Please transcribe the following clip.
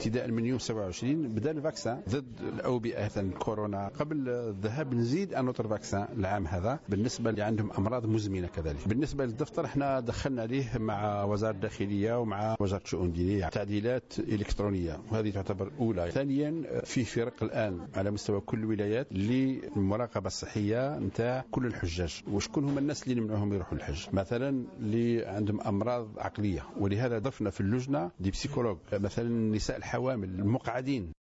ابتداء من يوم 27 بدا الفاكسان ضد الأوبئة مثلا كورونا. قبل الذهاب نزيد أنوتر فاكسان العام هذا بالنسبة اللي عندهم أمراض مزمنة كذلك. بالنسبة للدفتر احنا دخلنا عليه مع وزارة الداخلية ومع وزارة الشؤون الدينية تعديلات إلكترونية، وهذه تعتبر أولى. ثانيا في فرق الآن على مستوى كل الولايات للمراقبة الصحية نتاع كل الحجاج، وشكون هم الناس اللي نمنعهم يروحوا الحج مثلا اللي عندهم أمراض عقلية، ولهذا ضفنا في اللجنة دي بسيكولوج مثلا النساء الحوامل المقعدين